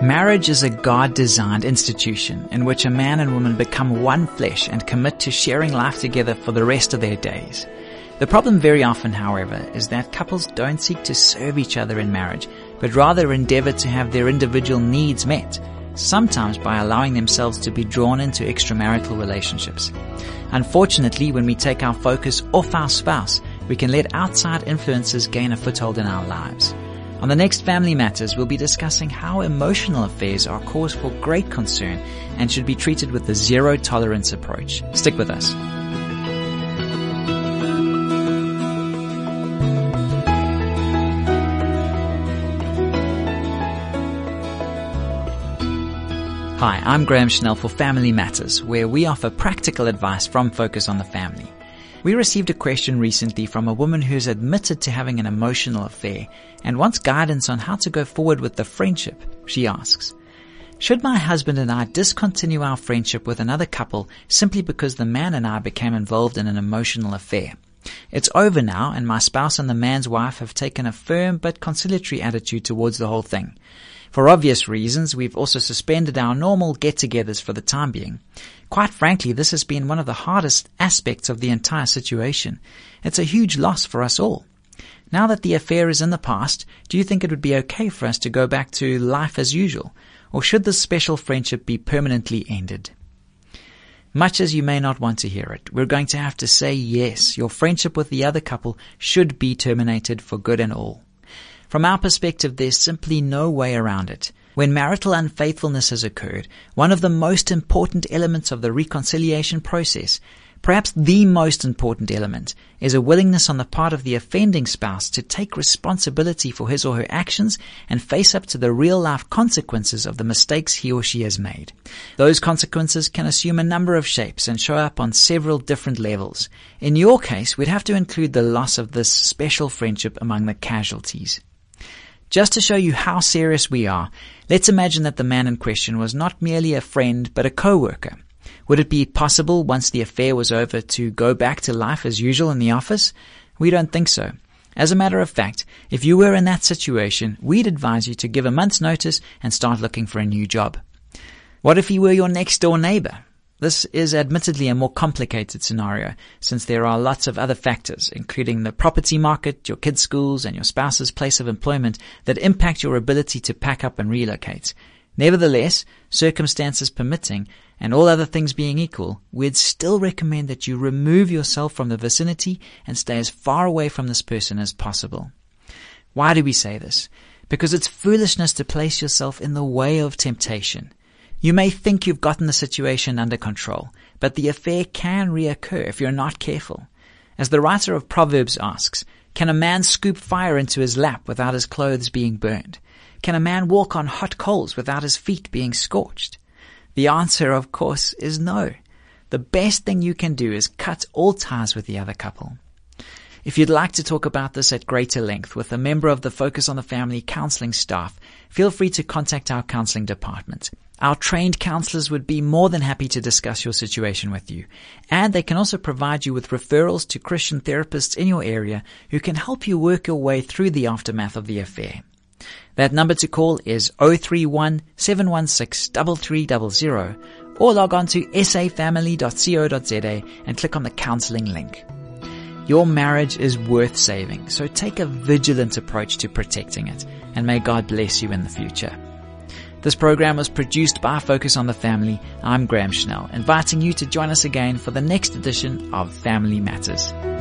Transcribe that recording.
Marriage is a God-designed institution in which a man and woman become one flesh and commit to sharing life together for the rest of their days. The problem very often, however, is that couples don't seek to serve each other in marriage, but rather endeavor to have their individual needs met, sometimes by allowing themselves to be drawn into extramarital relationships. Unfortunately, when we take our focus off our spouse, we can let outside influences gain a foothold in our lives. On the next Family Matters, we'll be discussing how emotional affairs are cause for great concern and should be treated with the zero-tolerance approach. Stick with us. Hi, I'm Graham Schnell for Family Matters, where we offer practical advice from Focus on the Family. We received a question recently from a woman who's admitted to having an emotional affair and wants guidance on how to go forward with the friendship. She asks, should my husband and I discontinue our friendship with another couple simply because the man and I became involved in an emotional affair? It's over now, and my spouse and the man's wife have taken a firm but conciliatory attitude towards the whole thing. For obvious reasons, we've also suspended our normal get-togethers for the time being. Quite frankly, this has been one of the hardest aspects of the entire situation. It's a huge loss for us all. Now that the affair is in the past, do you think it would be okay for us to go back to life as usual? Or should this special friendship be permanently ended? Much as you may not want to hear it, we're going to have to say yes, your friendship with the other couple should be terminated for good and all. From our perspective, there's simply no way around it. When marital unfaithfulness has occurred, one of the most important elements of the reconciliation process, perhaps the most important element, is a willingness on the part of the offending spouse to take responsibility for his or her actions and face up to the real-life consequences of the mistakes he or she has made. Those consequences can assume a number of shapes and show up on several different levels. In your case, we'd have to include the loss of this special friendship among the casualties. Just to show you how serious we are, let's imagine that the man in question was not merely a friend but a co-worker. Would it be possible once the affair was over to go back to life as usual in the office? We don't think so. As a matter of fact, if you were in that situation, we'd advise you to give a month's notice and start looking for a new job. What if he were your next door neighbor? This is admittedly a more complicated scenario, since there are lots of other factors, including the property market, your kids' schools, and your spouse's place of employment, that impact your ability to pack up and relocate. Nevertheless, circumstances permitting, and all other things being equal, we'd still recommend that you remove yourself from the vicinity and stay as far away from this person as possible. Why do we say this? Because it's foolishness to place yourself in the way of temptation. You may think you've gotten the situation under control, but the affair can reoccur if you're not careful. As the writer of Proverbs asks, can a man scoop fire into his lap without his clothes being burned? Can a man walk on hot coals without his feet being scorched? The answer, of course, is no. The best thing you can do is cut all ties with the other couple. If you'd like to talk about this at greater length with a member of the Focus on the Family counseling staff, feel free to contact our counseling department. Our trained counselors would be more than happy to discuss your situation with you, and they can also provide you with referrals to Christian therapists in your area who can help you work your way through the aftermath of the affair. That number to call is 031 716 3300, or log on to safamily.co.za and click on the counseling link. Your marriage is worth saving, so take a vigilant approach to protecting it, and may God bless you in the future. This program was produced by Focus on the Family. I'm Graham Schnell, inviting you to join us again for the next edition of Family Matters.